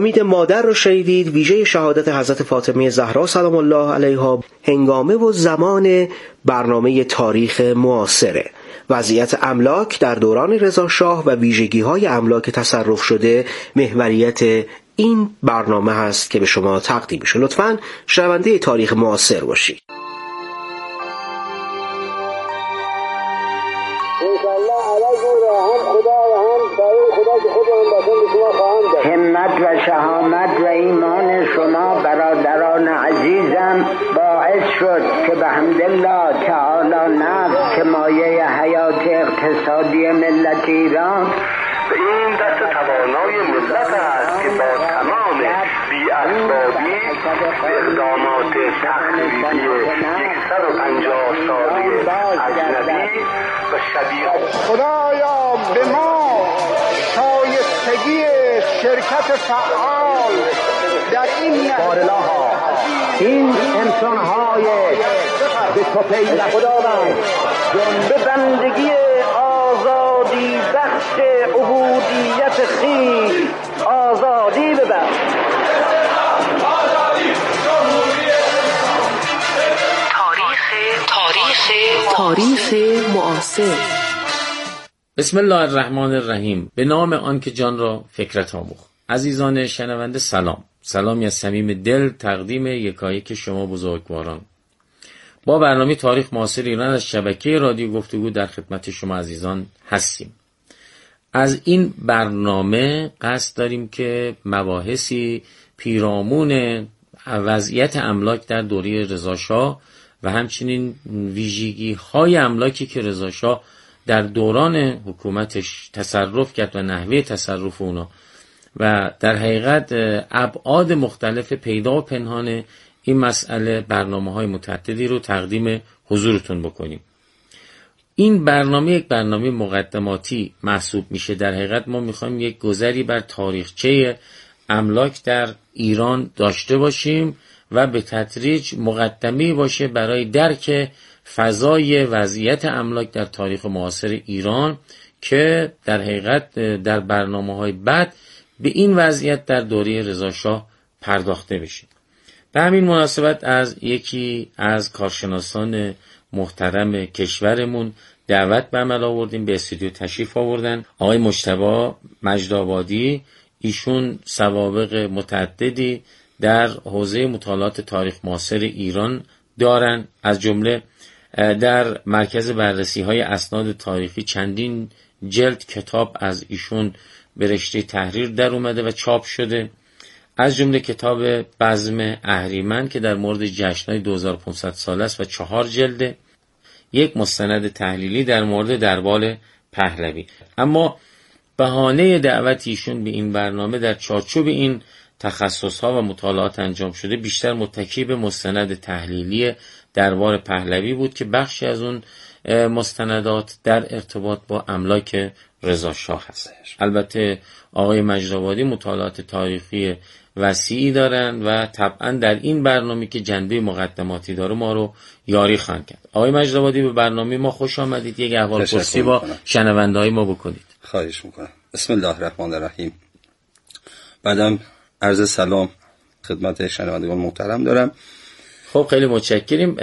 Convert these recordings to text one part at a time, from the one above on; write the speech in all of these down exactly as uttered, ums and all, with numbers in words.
امید مادر رو شنیدید، ویژه شهادت حضرت فاطمه زهرا سلام الله علیها هنگامه و زمان برنامه تاریخ معاصره. وضعیت املاک در دوران رضا شاه و ویژگی‌های املاک تصرف شده محوریت این برنامه هست که به شما تقدیم میشه. لطفاً شنونده تاریخ معاصر باشید. همت و شهامت و ایمان شما برادران عزیزم باعث شد که به حمدالله تعالی نفس که مایه حیات اقتصادی ملت ایران به این دست توانای ملت است که با تمام بی‌اسبابی اقدامات تخریبی صد و پنجاه ساله اجنبی و شبیه خدایا به ما شایستگی شرکت فعال در این بارلاها این انسان‌های به توفیق خداوند جنب بندگی آزادی بخش عبودیت خویش آزادی ببخش. تاریخ تاریخ معاصر. بسم الله الرحمن الرحیم. به نام آن که جان را فکرت آموخت. عزیزان شنونده سلام. سلامی از صمیم دل تقدیم یکایک شما بزرگواران. با برنامه تاریخ معاصر ایران از شبکه رادیو گفتگو در خدمت شما عزیزان هستیم. از این برنامه قصد داریم که مباحثی پیرامون وضعیت املاک در دوره رضا شاه و همچنین ویژگی های املاکی که رضا شاه در دوران حکومتش تصرف کرد و نحوه تصرف اونا و در حقیقت ابعاد مختلف پیدا و پنهان این مسئله برنامه‌های متعددی رو تقدیم حضورتون بکنیم. این برنامه یک برنامه مقدماتی محسوب میشه. در حقیقت ما میخوایم یک گذری بر تاریخچه املاک در ایران داشته باشیم و به تدریج مقدمه‌ای باشه برای درک فضای وضعیت املاک در تاریخ معاصر ایران که در حقیقت در برنامه‌های بعد به این وضعیت در دوره رضا شاه پرداخته بشه. به همین مناسبت از یکی از کارشناسان محترم کشورمون دعوت به عمل آوردیم، به استودیو تشریف آوردن آقای مجتبی مجدآبادی. ایشون سوابق متعددی در حوزه مطالعات تاریخ معاصر ایران دارن، از جمله در مرکز بررسی های اسناد تاریخی چندین جلد کتاب از ایشون به رشته تحریر در اومده و چاپ شده، از جمله کتاب بزم اهریمن که در مورد جشن‌های دو هزار و پانصد ساله است و چهار جلده، یک مستند تحلیلی در مورد دربار پهلوی. اما بهانه دعوت ایشون به این برنامه در چارچوب این تخصص‌ها و مطالعات انجام شده بیشتر متکی به مستند تحلیلی دربار پهلوی بود که بخشی از اون مستندات در ارتباط با املاک رضا شاه هست. البته آقای مجدآبادی مطالعات تاریخی وسیعی دارن و طبعا در این برنامه که جنبه مقدماتی داره ما رو یاری خواهند کرد. آقای مجدآبادی به برنامه ما خوش آمدید. یک احوالپرسی با شنونده‌های ما بکنید. خواهش میکنم. بسم الله الرحمن الرحیم. بعدم عرض سلام خدمت شنوندگان محترم دارم. خب خیلی متشکریم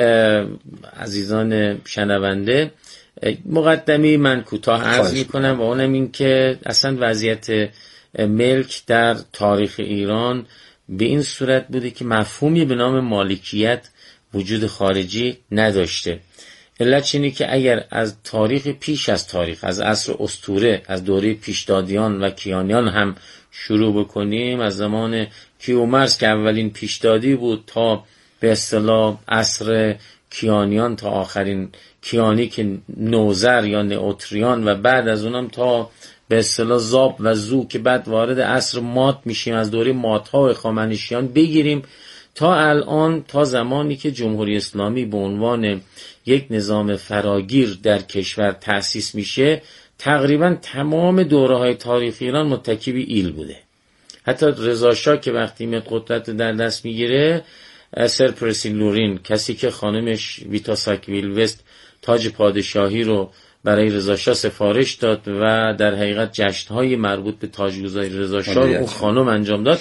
عزیزان شنونده. مقدمی من کوتاه عرض میکنم و اونم این که اصلا وضعیت ملک در تاریخ ایران به این صورت بوده که مفهومی به نام مالکیت وجود خارجی نداشته. علت اینه که اگر از تاریخ پیش از تاریخ، از عصر اسطوره، از دوره پیشدادیان و کیانیان هم شروع بکنیم، از زمان کیومرث که اولین پیشدادی بود تا به اصطلاح عصر کیانیان تا آخرین کیانی که نوذر یا نئوتریان و بعد از اونم تا به اصطلاح زاب و زو که بعد وارد عصر مات میشیم، از دوره مات‌ها و هخامنشیان بگیریم تا الان، تا زمانی که جمهوری اسلامی به عنوان یک نظام فراگیر در کشور تأسیس میشه، تقریبا تمام دوره‌های تاریخی ایران متکی به ایل بوده. حتی رضا شاه که وقتی میاد قدرت در دست میگیره، سر پرسی لورین، کسی که خانمش ویتا ساکویل وست تاج پادشاهی رو برای رضا شاه سفارش داد و در حقیقت جشن‌های مربوط به تاجگذاری رضا شاه اون خانم انجام داد،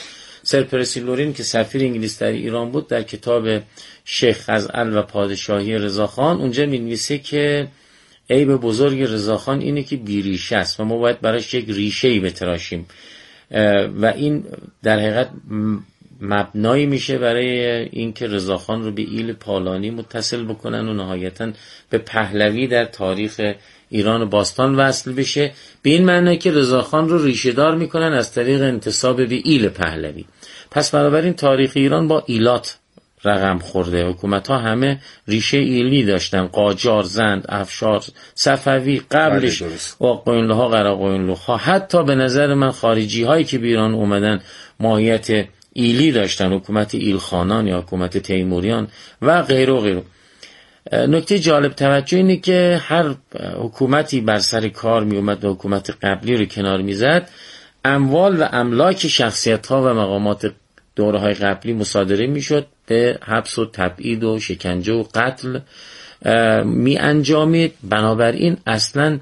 سر پرسی لورین که سفیر انگلیس در ایران بود در کتاب شیخ خزعل و پادشاهی رضاخان اونجا می‌نویسه که عیب بزرگ رضاخان اینه که بیریشه است و ما باید براش یک ریشه‌ای بتراشیم و این در حقیقت مبنایی میشه برای اینکه رضاخان رو به ایل پالانی متصل بکنن و نهایتاً به پهلوی در تاریخ ایران و باستان وصل بشه، به این معنی که رضاخان رو ریشه دار میکنن از طریق انتساب به ایل پهلوی. پس بنابراین تاریخ ایران با ایلات رقم خورده. حکومت ها همه ریشه ایلی داشتن، قاجار، زند، افشار، صفوی، قبلش قاقوینلوها، قراقوینلوها، حتی به نظر من خارجی هایی که به ایران اومدن ماهیت ایلی داشتن، حکومت ایلخانان یا حکومت تیموریان و غیره و غیره. نکته جالب توجه اینه که هر حکومتی بر سر کار می اومد و حکومت قبلی رو کنار می زد، اموال و املاک شخصیت ها و مقامات دوره های قبلی مصادره می شد، به حبس و تبعید و شکنجه و قتل می انجامید. بنابراین اصلا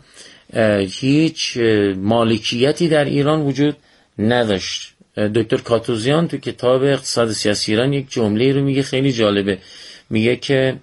هیچ مالکیتی در ایران وجود نداشت. دکتر کاتوزیان تو کتاب اقتصاد سیاسی ایران یک جمله رو میگه خیلی جالبه، میگه که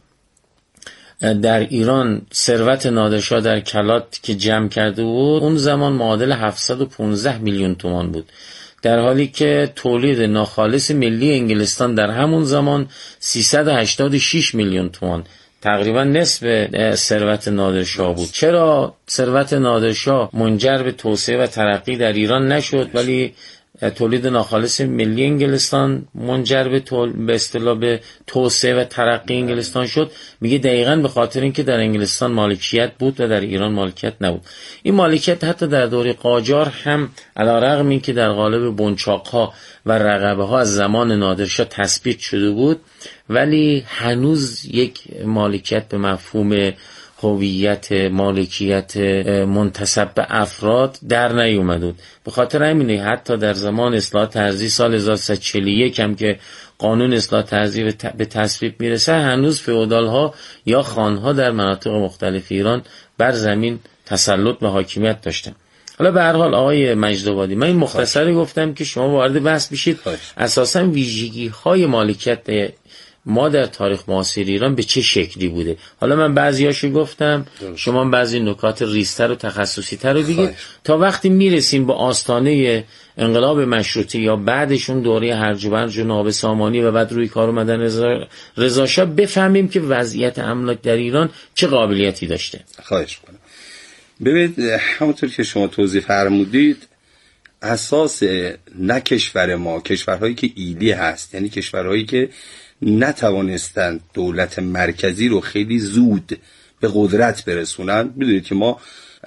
در ایران ثروت نادرشاه در کلات که جمع کرده بود اون زمان معادل هفتصد و پانزده میلیون تومان بود، در حالی که تولید ناخالص ملی انگلستان در همون زمان سیصد و هشتاد و شش میلیون تومان، تقریبا نصف ثروت نادرشاه بود. چرا ثروت نادرشاه منجر به توسعه و ترقی در ایران نشد ولی تولید ناخالص ملی انگلستان منجر به تول... به اصطلاح به توسعه و ترقی انگلستان شد؟ میگه دقیقاً به خاطر اینکه در انگلستان مالکیت بود و در ایران مالکیت نبود. این مالکیت حتی در دوره قاجار هم علیرغم اینکه در قالب بنچاق‌ها و رقبه‌ها از زمان نادرشاه تثبیت شده بود، ولی هنوز یک مالکیت به مفهوم هویت مالکیت منتسب به افراد در نیومد بود. به خاطر همینه حتی در زمان اصلاح طرزی سال هزار و سیصد و چهل و یک هم که قانون اصلاح طرزی به تصویب میرسه، هنوز فئودال ها یا خان ها در مناطق مختلف ایران بر زمین تسلط و حاکمیت داشتن. حالا به هر حال آقای مجدآبادی، من این مختصری گفتم که شما وارد بحث بشید اساساً ویژگی های مالکیت ما در تاریخ معاصر ایران به چه شکلی بوده. حالا من بعضیاشو گفتم، شما بعضی نکات ریزتر و تخصصی‌تر رو بگید تا وقتی میرسیم به آستانه انقلاب مشروطه یا بعدشون دوره هرج و مرج و ناب سامانی و بعد روی کار اومدن رضا رضا شاه بفهمیم که وضعیت املاک در ایران چه قابلیتی داشته. خواهش کنم. ببینید همونطور که شما توضیح فرمودید، اساس نه کشور ما، کشورهایی که ایلی هست، یعنی کشورهایی که نتوانستند دولت مرکزی رو خیلی زود به قدرت برسونن. میدونید که ما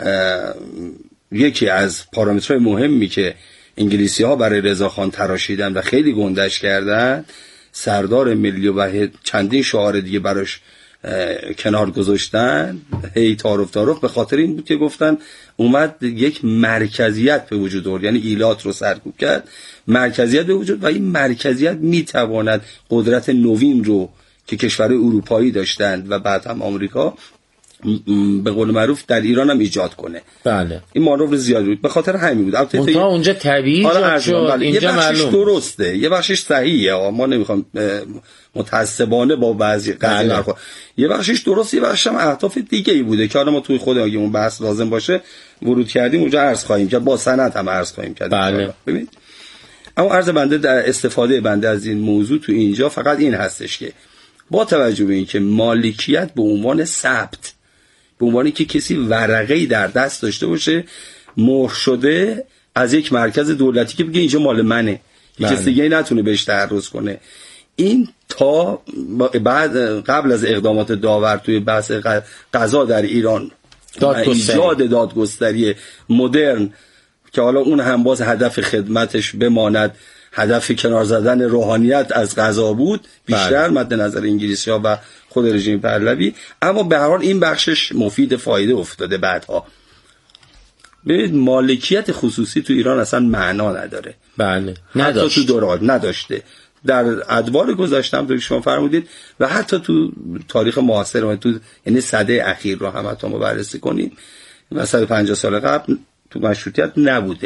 یکی از پارامترهای مهمی که انگلیسی ها برای رضاخان تراشیدن و خیلی گندش کردن، سردار ملی و چندین شعار دیگه براش کنار گذاشتن، هی تعارف تعارف، به خاطر این بود که گفتن اومد یک مرکزیت به وجود آورد، یعنی ایلات رو سرکوب کرد، مرکزیت به وجود و این مرکزیت میتواند قدرت نوین رو که کشورهای اروپایی داشتند و بعد هم آمریکا به قول معروف در ایران هم ایجاد کنه. بله این مانور زیادی بود، به خاطر همین بود. البته اونجا اونجا طبیعی شد، اینجا یه بخشش معلوم درسته، یه بخشش صحیحه، ما نمیخوام متعصبانه با بعضی قضیه نخوام، یه بخشش درسته، یه بخشش هم اهداف دیگه ای بوده که حالا ما توی خود اگه اون بحث لازم باشه ورود کردیم اونجا عرض خواهیم کرد، با سند هم عرض خواهیم کرد. بله. ببینید اما عرض بنده در استفاده بنده از این موضوع تو اینجا فقط این هستش که با توجه به اینکه مالکیت به عنوان ثبت، به عنوانی که کسی ورقه‌ای در دست داشته باشه مهر شده از یک مرکز دولتی که بگه اینجا مال منه، بله. کسی دیگه نتونه بهش تعرض کنه، این تا بعد قبل از اقدامات داور توی بحث قضا در ایران، ایجاد دادگستری مدرن که حالا اون هم باز هدف خدمتش بماند هدف کنار زدن روحانیت از قضا بود بیشتر مد نظر انگلیسی‌ها و خود رژیم پهلوی، اما به هر حال این بخشش مفید فایده افتاده بعدها. ببینید مالکیت خصوصی تو ایران اصلا معنا نداره. بله نداشت. حتی تو دوران نداشته، در ادوار گذشته هم شما فرمودید و حتی تو تاریخ معاصر و تو یعنی سده اخیر رو هم حتی ما بررسی کنیم و صد و پنجاه سال قبل تو مشروطیت نبوده.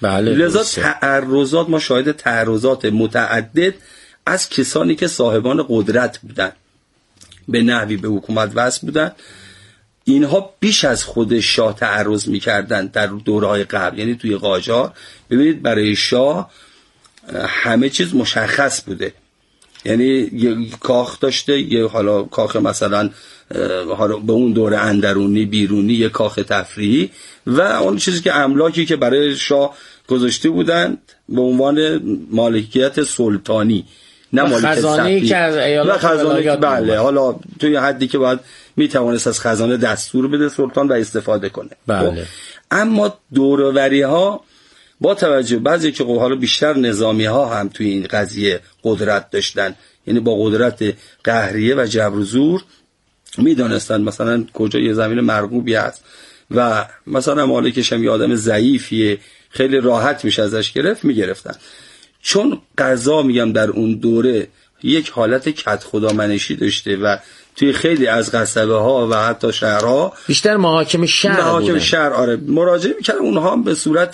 بله. لذا تعرضات، ما شاهد تعرضات متعدد از کسانی که صاحبان قدرت بودن، به نحوی به حکومت وصل بودن، اینها بیش از خود شاه تعرض می‌کردن در دوره‌های قبل. یعنی توی قاجار ببینید برای شاه همه چیز مشخص بوده، یعنی یه کاخ داشته، یه حالا کاخ مثلا حالا به اون دوره اندرونی بیرونی، یه کاخ تفریحی و اون چیزی که املاکی که برای شاه گذاشته بودند به عنوان مالکیت سلطانی، نه مالکیت خزانه‌ای که از ایالات ولایات. بله، حالا توی حدی که باید میتوانست از خزانه دستور بده سلطان و استفاده کنه. بله. اما دوروری ها با توجه بعضی که حالا بیشتر نظامی ها هم توی این قضیه قدرت داشتن، یعنی با قدرت قهریه و جبر و زور میدانستن مثلا کجا یه زمین مرغوبی هست و مثلا مالکش هم یه آدم ضعیفیه، خیلی راحت میشه ازش گرفت، میگرفتن. چون قضا میگم در اون دوره یک حالت کد خدا منشی داشته و توی خیلی از قصبه ها و حتی شهرها بیشتر محاکم شهر محاکم بودن. شهر آره مراجعه میکردن، اونها هم به صورت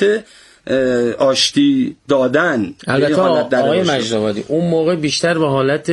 آشتی دادن. البته آقای مجدآبادی اون موقع بیشتر به حالت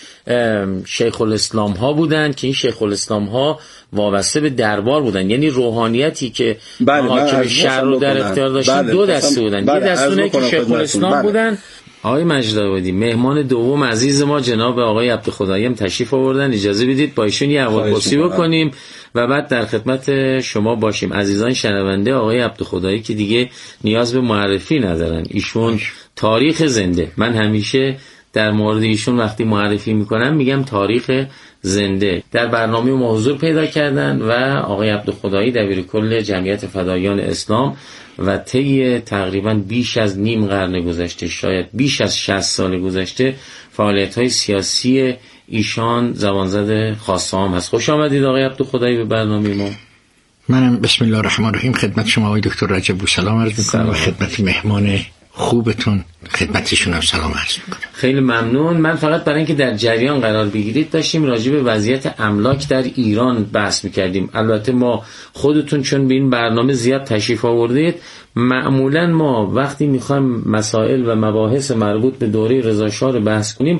شیخ الاسلام ها بودن که این شیخ الاسلام ها وابسته به دربار بودن، یعنی روحانیتی که بله محاکم شهر رو در اختیار داشتن. بله دو دسته بودن. بله یه دستونه که شیخ الاسلام بله. بودن. آقای مجدآبادی مهمان دوم عزیز ما جناب آقای عبدالخدایی هم تشریف آوردن، اجازه بدید با ایشون یه احوالپرسی بکنیم و بعد در خدمت شما باشیم. عزیزان شنونده، آقای عبدالخدایی که دیگه نیاز به معرفی ندارن، ایشون تاریخ زنده. من همیشه در مورد ایشون وقتی معرفی میکنم میگم تاریخ زنده. در برنامه ما حضور پیدا کردن و آقای عبدالخدایی دبیرکل جمعیت فداییان اسلام و طی تقریبا بیش از نیم قرن گذشته، شاید بیش از شصت سال گذشته، فعالیت‌های سیاسی ایشان زبانزد خاصه هم هست. خوش آمدید آقای عبدالخدایی به برنامه ما. منم بسم الله الرحمن الرحیم خدمت شما آقای دکتر رجب بوسلام عرض می‌کنم و خدمت مهمان خوبتون خدمتشون هم سلام عرض می‌کنم. خیلی ممنون. من فقط برای اینکه در جریان قرار بگیرید داشتیم راجع به وضعیت املاک در ایران بحث می‌کردیم. البته ما خودتون چون به این برنامه زیاد تشریف آوردید، معمولا ما وقتی میخوایم مسائل و مباحث مربوط به دوره رضا شاه رو بحث کنیم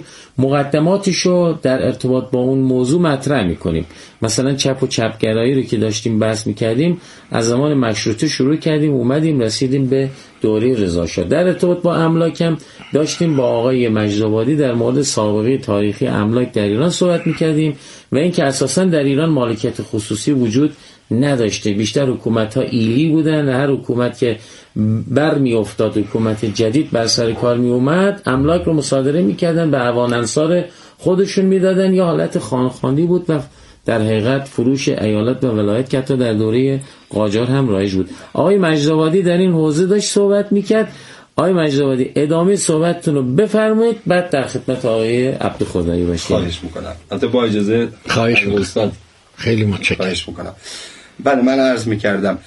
مقدماتشو در ارتباط با اون موضوع مطرح میکنیم. مثلا چپ و چپگرایی رو که داشتیم بحث میکردیم از زمان مشروطه شروع کردیم، اومدیم رسیدیم به دوره رضا شاه. در ارتباط با املاکم داشتیم با آقای مجدآبادی در مورد سابقه تاریخی املاک در ایران صحبت میکردیم و اینکه اساسا در ایران مالکیت خصوصی وجود نداشته، بیشتر حکومت ها ایلی بودن. هر حکومت که بر می افتاد، حکومت جدید بر سر کار می اومد، املاک رو مصادره می کردن، به اوان انصار خودشون می دادن، یا حالت خانخانی بود و در حقیقت فروش ایالت و ولایت که حتی در دوره قاجار هم رایج بود. آقای مجدآبادی در این حوزه داشت صحبت می کرد. آقای مجدآبادی ادامه صحبتتون رو بفرمایید، بعد در خدمت آقای عبدالخدایی باشید. خواهش میکنم. البته با اجازه خواهش میکنم. خیلی متشکرم. خواهش میکنم. بله من عرض میکردم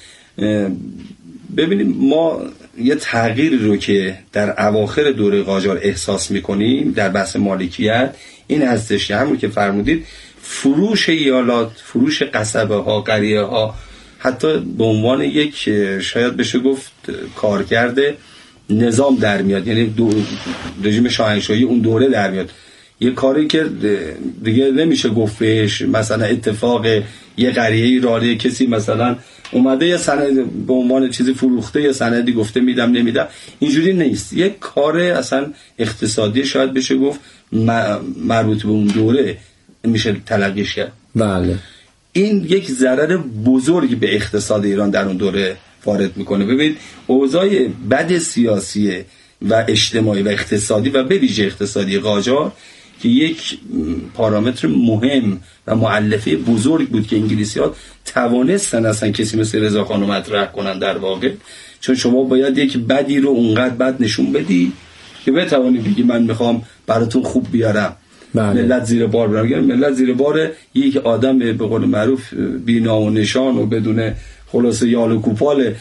ببینیم ما یه تغییری رو که در اواخر دوره قاجار احساس میکنیم در بحث مالکیت این هستش که همون که فرمودید فروش ایالات، فروش قصبه ها، قریه ها، حتی به عنوان یک شاید بشه گفت کارکرد نظام در میاد، یعنی دو رژیم شاهنشاهی اون دوره در میاد. یه کاری که دیگه نمیشه گفتش مثلا اتفاق یه قریه رالی کسی مثلا اومده یه سند به عنوان چیزی فروخته یا سندی گفته میدم نمیدم، اینجوری نیست. یه کار اصلا اقتصادی شاید بشه گفت مربوط به اون دوره میشه تلقیش کرد. بله. این یک ضرر بزرگی به اقتصاد ایران در اون دوره وارد میکنه. ببینید اوضاع بد سیاسی و اجتماعی و اقتصادی و به ویژه اقتصادی قاجار که یک پارامتر مهم و مؤلفه بزرگ بود که انگلیسی‌ها توانستن اصلا کسی مثل رضاخان رو مطرح کنن در واقع، چون شما باید یک بدی رو اونقدر بد نشون بدی که بتوانی بگی من میخوام براتون خوب بیارم. بله. ملت زیر بار برم، ملت زیر بار یک آدم به قول معروف بی نام و نشان و بدون خلاصه یال و کوپال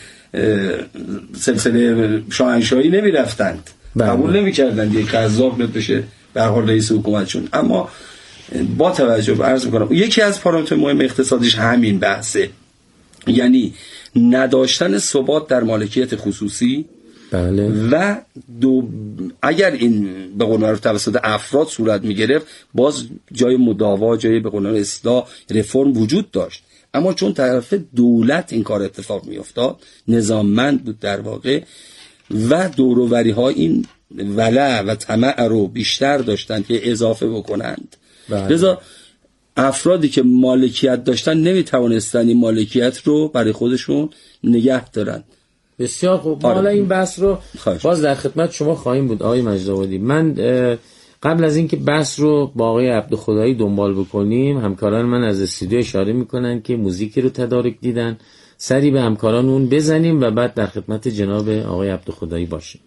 سلسله شاهنشاهی نمی رفتند. بله. قبول نمی کردند یک قذاب بشه به حال رئیس حکومتشون. اما با توجه به عرض میکنم یکی از پارامتر مهم اقتصادیش همین بحثه، یعنی نداشتن ثبات در مالکیت خصوصی بله. و دو اگر این به قول معروف توسط افراد صورت میگرفت باز جای مداوا، جای به قول معروف اصلاح، رفرم وجود داشت. اما چون طرف دولت این کار اتفاق میافتاد، نظاممند بود در واقع، و دوروبری ها این ولع و طمع رو بیشتر داشتن که اضافه بکنند. لذا افرادی که مالکیت داشتن نمیتوانستن این مالکیت رو برای خودشون نگه دارن. بسیار خوب. آره. حالا این بحث رو خواهش. باز در خدمت شما خواهیم بود آقای مجد‌آبادی. من قبل از اینکه بحث رو با آقای عبدخدایی دنبال بکنیم، همکاران من از استودیو اشاره میکنن که موزیکی رو تدارک دیدن، سری به همکاران اون بزنیم و بعد در خدمت جناب آقای عبدخدایی باشیم.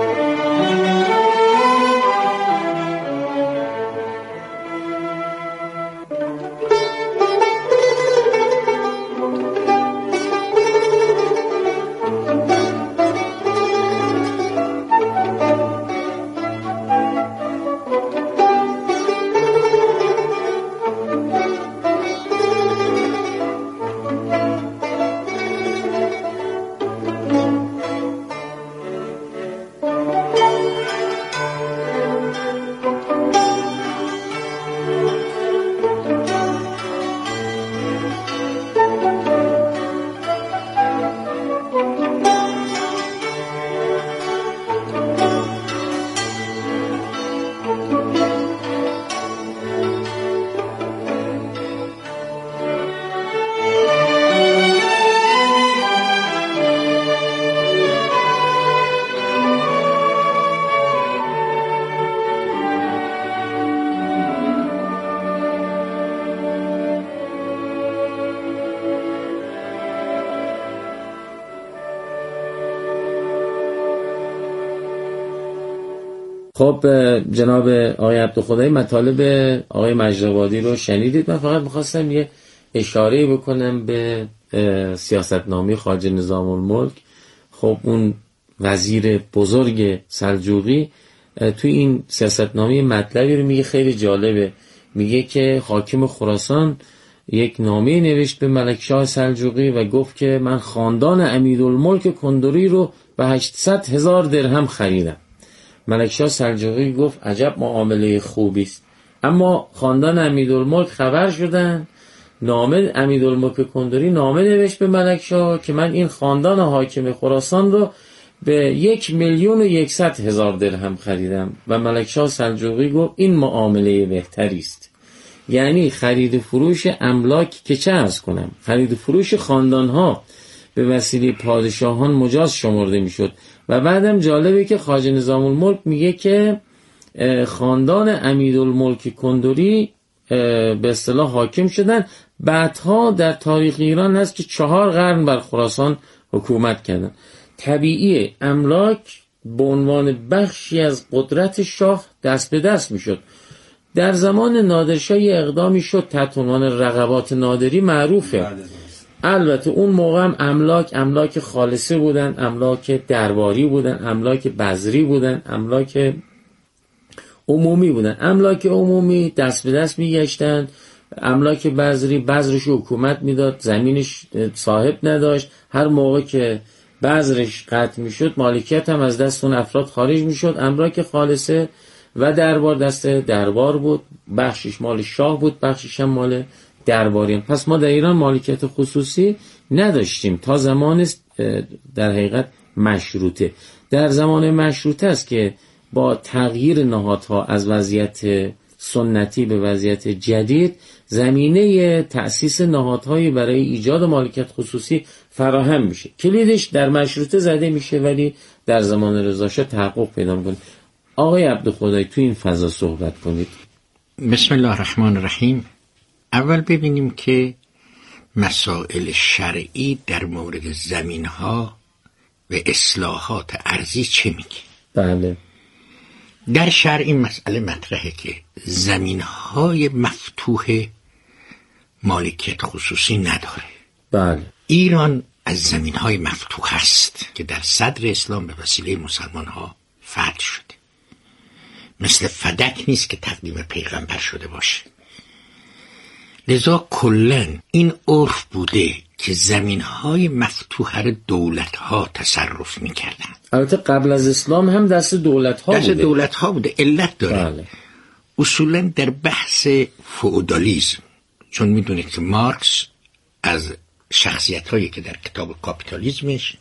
خب جناب آقای عبدخدایی، مطالب آقای مجد‌آبادی رو شنیدید. من فقط میخواستم یه اشاره بکنم به سیاستنامه خواجه نظام الملک. خب اون وزیر بزرگ سلجوقی توی این سیاستنامه مطلبی رو میگه خیلی جالبه. میگه که حاکم خراسان یک نامه نوشت به ملکشاه سلجوقی و گفت که من خاندان امیرالملک کندوری رو به هشتصد هزار درهم خریدم. ملکشاه سلجوقی گفت عجب معامله خوبی است. اما خاندان امیرالملک خبر شدن، نامه امیرالملک کندوری نامه نوشت به ملکشاه که من این خاندان حاکم خراسان رو به یک میلیون و یکصد هزار درهم خریدم و ملکشاه سلجوقی گفت این معامله بهتری است. یعنی خرید و فروش املاک که چه عرض کنم، خرید و فروش خاندانها به وسیله پادشاهان مجاز شمرده میشد. و بعدم جالبه که خواجه نظام الملک میگه که خاندان امیرالملک کندوری به اصطلاح حاکم شدن. بعدها در تاریخ ایران هست که چهار قرن بر خراسان حکومت کردن. طبیعیه املاک به عنوان بخشی از قدرت شاه دست به دست میشد. در زمان نادرشاه اقدامی شد تحت عنوان رقبات نادری، معروفه. البته اون موقع هم املاک املاک خالصه بودن، املاک درباری بودن، املاک بذری بودن، املاک عمومی بودن. املاک عمومی دست به دست میگشتن، املاک بذری بذرش حکومت میداد، زمینش صاحب نداشت. هر موقع که بذرش قطع میشد مالکیت هم از دست اون افراد خارج میشد. املاک خالصه و دربار دست دربار بود، بخشش مال شاه بود، بخشش هم مال درباریان. پس ما در ایران مالکیت خصوصی نداشتیم تا زمان در حقیقت مشروطه. در زمان مشروطه است که با تغییر نهادها از وضعیت سنتی به وضعیت جدید زمینه تأسیس نهادهایی برای ایجاد مالکیت خصوصی فراهم میشه. کلیدش در مشروطه زده میشه ولی در زمان رضاشاه تحقق پیدا میکنه. آقای عبدخدایی تو این فضا صحبت کنید. بسم الله الرحمن الرحیم. اول ببینیم که مسائل شرعی در مورد زمینها و اصلاحات ارضی چه میگه. بله. در شرع این مسئله مطرحه که زمینهای مفتوح مالکیت خصوصی نداره. بله. ایران از زمینهای مفتوح است که در صدر اسلام به وسیله مسلمانها فتح شده. مثل فدک نیست که تقدیم پیغمبر شده باشه. لذا کلن این عرف بوده که زمینهای مفتوحه رو دولت‌ها تصرف می‌کردن. البته قبل از اسلام هم دست دولت‌ها بوده. دست دولت‌ها بوده. علت داره. بله. اصولاً در بحث فئودالیسم، چون می‌دونید که مارکس از شخصیت‌هایی که در کتاب کاپیتالیسمش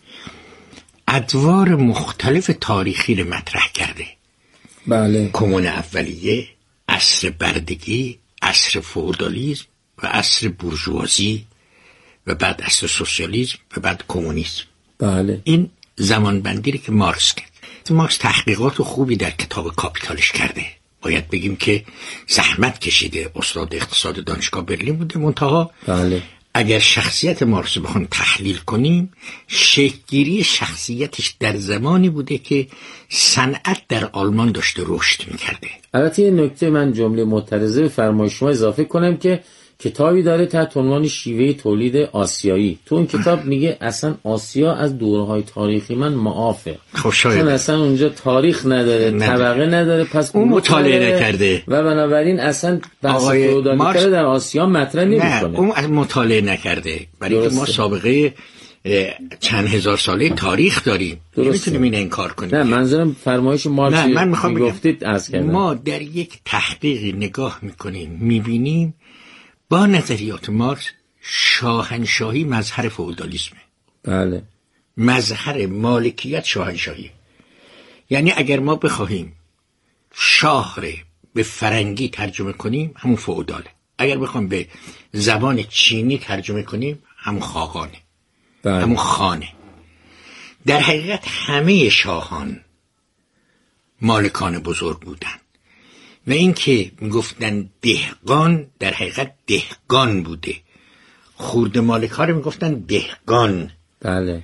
ادوار مختلف تاریخی رو مطرح کرده. بله. کمون اولیه، عصر بردگی، عصر فئودالیسم و عصر بورژوازی و بعد عصر سوسیالیسم و بعد کمونیسم. بله. این زمان بندی که مارکس کرد. مارکس تحقیقات خوبی در کتاب کاپیتالش کرده. باید بگیم که زحمت کشیده. استاد اقتصاد دانشگاه برلین بوده. منتها بله. اگر شخصیت مارکس رو بخوایم تحلیل کنیم، شکل‌گیری شخصیتش در زمانی بوده که صنعت در آلمان داشته رشد می‌کرده. البته یه نکته من جمله معترضه به فرمایش شما اضافه کنم که کتابی داره تحت عنوان شیوه تولید آسیایی. تو اون کتاب میگه اصلا آسیا از دورهای تاریخی من معافه. خوشایند. چون اصلا اونجا تاریخ نداره، نداره. طبقه نداره، پس اون مطالعه نکرده و بنابراین اصلا بحث فئودالیته در آسیا مطرح نمی‌کنه. نه، اون مطالعه نکرده. برای اینکه ما سابقه چند هزار ساله تاریخ داریم. نمیتونیم این انکار کنیم. نه، منظورم فرمایش مارکس من میخوام گفتید از کردم. ما در یک تحقیقی نگاه میکنیم، میبینیم با نظریات مارکس شاهنشاهی مظهر فئودالیسمه. بله. مظهر مالکیت شاهنشاهی. یعنی اگر ما بخواهیم شاه رو به فرنگی ترجمه کنیم همون فئوداله. اگر بخوایم به زبان چینی ترجمه کنیم همون خاقانه. بله. همون خانه. در حقیقت همه شاهان مالکان بزرگ بودن و این که میگفتن دهقان در حقیقت دهقان بوده. خورد مالک ها رو میگفتن دهقان. بله.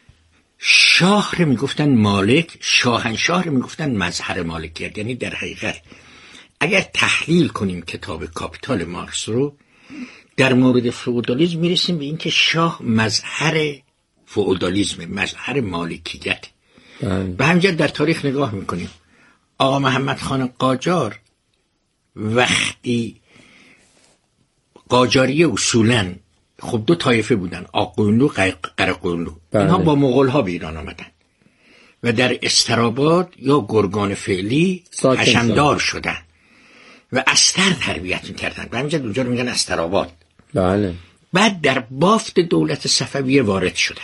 شاه رو میگفتن مالک، شاهنشاه رو میگفتن مظهر مالکیت. یعنی در حقیقت اگر تحلیل کنیم کتاب کاپیتال مارکس رو، در مورد فئودالیسم میرسیم به اینکه شاه مظهر فئودالیسم، مظهر مالکیت. به همین جهت در تاریخ نگاه میکنیم. آقا محمد خان قاجار وقتی قاجاری اصولاً خب دو طایفه بودن، آقوینلو قرقوینلو. اینها با مغول ها به ایران آمدن و در استراباد یا گرگان فعلی حشمدار شدن و استر تربیت میکردن. به همین جهت اونجا رو میگن استراباد. بله. بعد در بافت دولت صفویه وارد شدن.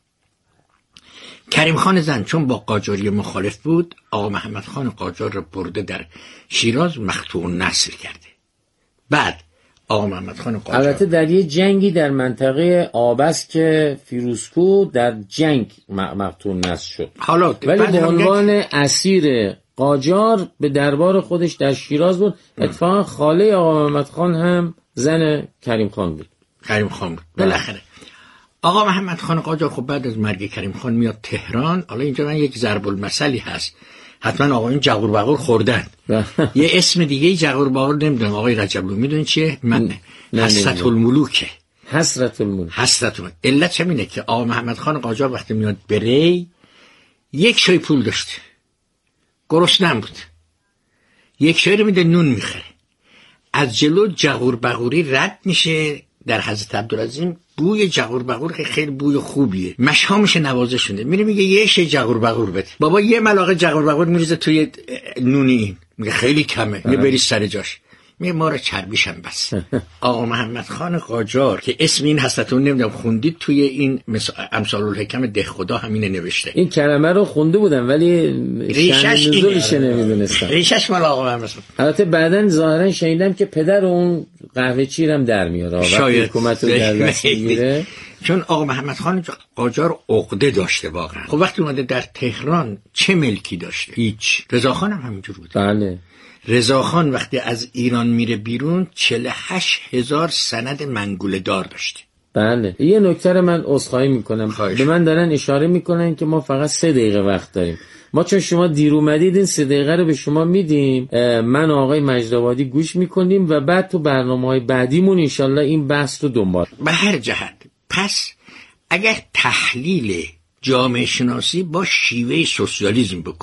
کریم خان زند چون با قاجاری مخالف بود، آقا محمد خان قاجار رو برده در شیراز مقطوع نسل کرده. بعد آقا محمد خان قاجار البته در یه جنگی در منطقه آبس که فیروزکو در جنگ مقطوع نسل شد. حالا ولی به عنوان اسیر قاجار به دربار خودش در شیراز بود. اتفاقا خاله آقا محمد خان هم زن کریم خان بود. کریم خان بود. بالاخره آقا محمد خان قاجار خب بعد از مرگ کریم خان میاد تهران. حالا اینجا من یک ضرب المثلی هست، حتما آقایون جغور بغور خوردن. یه اسم دیگه جغور بغور نمیدونم آقای رجبلو میدونین چیه؟ من حسرت الملوکه. حسرت الملوک. حسرت الملوک. علت همینه که آقا محمد خان قاجار وقتی میاد بری یک شای پول داشته، گرسنه بود، یک شای رو میده نون میخره، از جلو جغور بغوری رد میشه. در حضرت عبدالعظیم بوی جغور بغور خیلی بوی خوبیه، مشامش نوازش شده، میره میگه یه شه جغور بغور بده. بابا یه ملاقه جغور بغور میریزه توی نونی، این میگه خیلی کمه، میگه بری سر جاش، میگه ما رو چربیشم بس. آقا محمد خان قاجار که اسم این حسرتون نمیدونم خوندید توی این امثال الحکم ده خدا همینه نوشته. این کلمه رو خونده بودم ولی ریشش نزولش نمیدونستم. ریشش مال آقا محمد. البته بعدن ظاهرا شنیدم که پدر اون قهوه چیرم در میاره وقتی حکومت رو در دست میگیره. چون آقا محمد خان قاجار عقده داشته واقعا. خب وقتی اومده در تهران چه ملکی داشته؟ هیچ. رضاخان هم همینجور بود. بله. رضاخان وقتی از ایران میره بیرون چهل و هشت هزار سند منگوله دار داشته. بله. یه نکته رو من عذرخواهی میکنم، به من دارن اشاره میکنن که ما فقط سه دقیقه وقت داریم. ما چون شما دیر اومدید این سه دقیقه رو به شما میدیم، من آقای مجدآبادی گوش میکنیم و بعد تو برنامه‌های بعدیمون انشالله این بحث رو دنبال. به هر جهت پس اگر تحلیل جامعه شناسی با شیوه سوسیالیسم بکنیم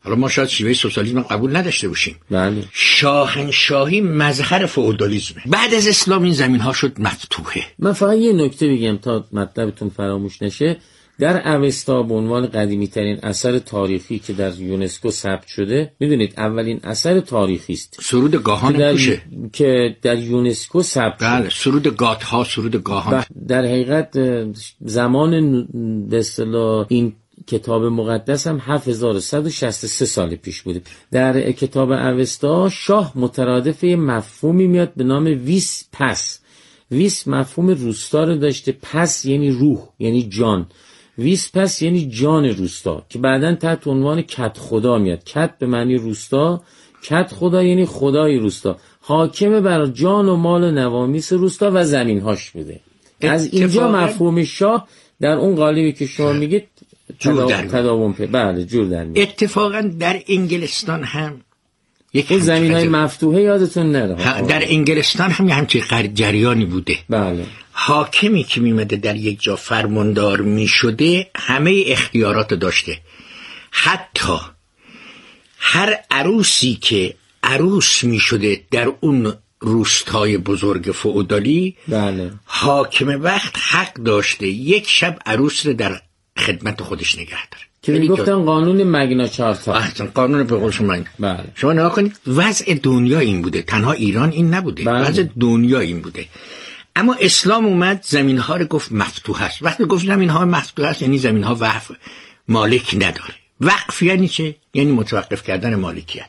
حالا ما شاید شیوه سوسیالیسم قبول نداشته باشیم، بله. شاهنشاهی مظهر فئودالیسمه. بعد از اسلام این زمین ها شد مفتوحه. من فقط یه نکته بگم تا مطلبتون فراموش نشه. در اوستا به عنوان قدیمی ترین اثر تاریخی که در یونسکو ثبت شده، میدونید اولین اثر تاریخی است سرود گاهان که در, کوشه که در یونسکو ثبت شده. بله، سرود گاتها، سرود گاهان. در حقیقت زمان به اصطلاح این کتاب مقدس هم هفت هزار و صد و شصت و سه سال پیش بوده. در کتاب اوستا شاه مترادف مفهومی میاد به نام ویس پس. ویس مفهوم روستا رو داشته، پس یعنی روح، یعنی جان. ویس پس یعنی جان روستا که بعداً تحت عنوان کت خدا میاد. کت به معنی روستا، کت خدا یعنی خدای روستا، حاکم بر جان و مال و نوامیس روستا و زمینهاش بوده. از اینجا مفهوم شاه در اون قالبی که شما میگید تداوم پیدا. بله، جور در میاد. اتفاقا در انگلستان هم این زمین‌های مفتوحه یادتون نره. در انگلستان هم یه همچین جریانی بوده. بله. حاکمی که میمده در یک جا فرماندار میشده همه اختیارات داشته. حتی هر عروسی که عروس میشده در اون روستای بزرگ فئودالی، بله، حاکم وقت حق داشته یک شب عروس رو در خدمت خودش نگه داره. که میگفتن قانون مگنا چارتا. احسن، قانون به قول شما. بله. شما نگاه کنید وضع دنیا این بوده، تنها ایران این نبوده. بله. وضع دنیا این بوده. اما اسلام اومد زمین ها رو گفت مفتوح است. وقتی گفت زمین ها مفتوح است یعنی زمین ها وقف مالک نداره. وقف یعنی چه؟ یعنی متوقف کردن مالکیت.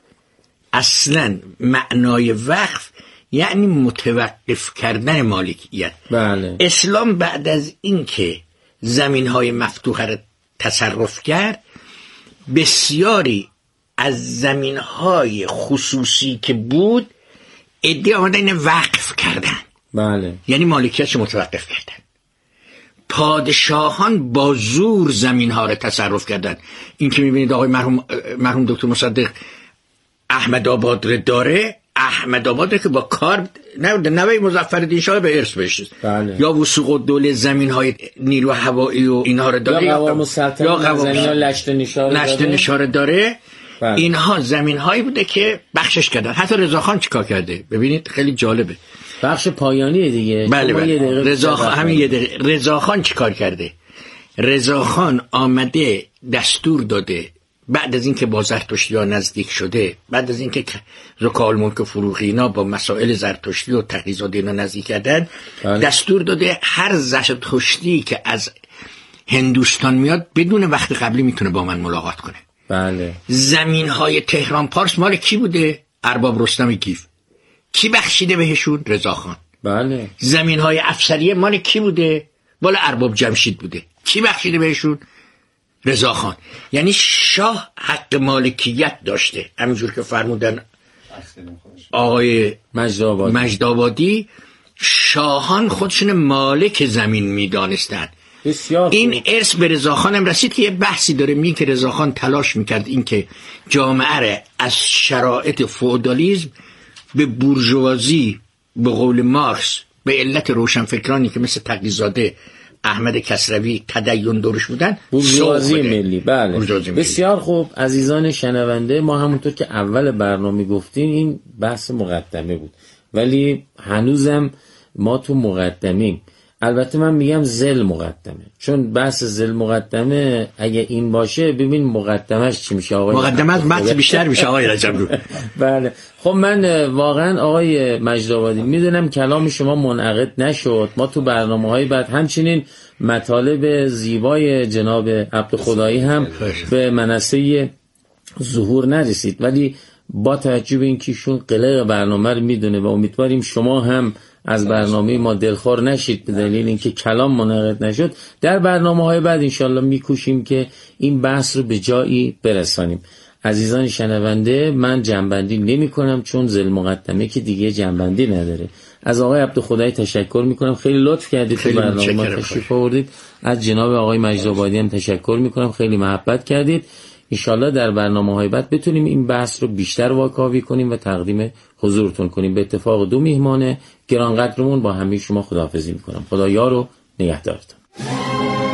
اصلا معنای وقف یعنی متوقف کردن مالکیت. بله. اسلام بعد از این که زمین های مفتوح رو تصرف کرد، بسیاری از زمین های خصوصی که بود ادعا آمدن وقف کردن. بله. یعنی مالکیتش متوقف کردن. پادشاهان با زور زمین ها رو تصرف کردن. این که میبینید آقای مرحوم مرحوم دکتر مصدق احمد آباد رو داره، احمد آباد رو که با کار نبوده، نوی مظفرالدین شاه به ارث بشه. بله. یا وثوق الدوله زمین های نیرو هوایی و اینها رو داره، یا قوام السلطنه، یا قوام زمین ها لشت نشار لشت نشار داره. بله. اینها زمین هایی بوده که بخشش کردن. حتی رضاخان چیکار کرده؟ ببینید خیلی جالبه. بخش پایانی دیگه. بله بله. رضاخان همین یه دقیقه. رضاخان چیکار کرده؟ رضاخان آمده دستور داده بعد از اینکه با زرتشتی ها نزدیک شده، بعد از اینکه زکال ملک فروغی اینا با مسائل زرتشتی و تقی‌زاده اینا نزدیک کردن، بله. دستور داده هر زرتشتی که از هندوستان میاد بدون وقت قبلی میتونه با من ملاقات کنه. بله. زمین های تهران پارس مال کی بوده؟ ارباب رستم گیف. کی بخشیده بهشون؟ رضاخان. بله. زمین های افسریه مال کی بوده؟ مال ارباب جمشید بوده. کی بخشیده بهشون؟ رضاخان. یعنی شاه حق مالکیت داشته، همینجور که فرمودن آقای مجدآبادی. مجدآبادی، شاهان خودشون مالک زمین میدانستند. این ارث به رضاخان هم رسید که یه بحثی داره میگه که رضاخان تلاش میکرد این که جامعه را از شرایط فئودالیسم به بورژوازی، به قول مارکس به علت روشنفکرانی که مثل تقی‌زاده، احمد کسروی تدین دورش بودن، بورژوازی ملی. بله. بورژوازی ملی. بسیار خوب عزیزان شنونده، ما همونطور که اول برنامه گفتیم این بحث مقدمه بود، ولی هنوزم ما تو مقدمیم. البته من میگم زل مقدمه، چون بحث زل مقدمه اگه این باشه ببین مقدمش چی میشه آقای مقدمه از بحث بیشتر میشه آقای رجبرو. بله. خب من واقعا آقای مجدآبادی میدونم کلام شما منعقد نشد، ما تو برنامه‌های بعد همچنین مطالب زیبای جناب عبدخدایی هم به منصه ظهور نرسید، ولی با توجه به اینکه ایشون قلق برنامه رو میدونه و امیدواریم شما هم از برنامه ما دلخور نشید به دلیل اینکه کلام منعقد نشد، در برنامه‌های بعد انشالله میکوشیم که این بحث رو به جایی برسانیم. عزیزان شنونده، من جنبندی نمی کنم چون زل مقدمه که دیگه جنبندی نداره. از آقای عبدخدایی تشکر میکنم، خیلی لطف کردید تو برنامه ما تشریف آوردید. از جناب آقای مجدآبادی هم تشکر میکنم، خیلی محبت کردید. انشالله در برنامه‌های بعد بتونیم این بحث رو بیشتر واکاوی کنیم و تقدیم حضورتون کنیم. به اتفاق دو میهمان گرانقدرمون با همه شما خداحافظی میکنم. خدا یار و نگهدارتون.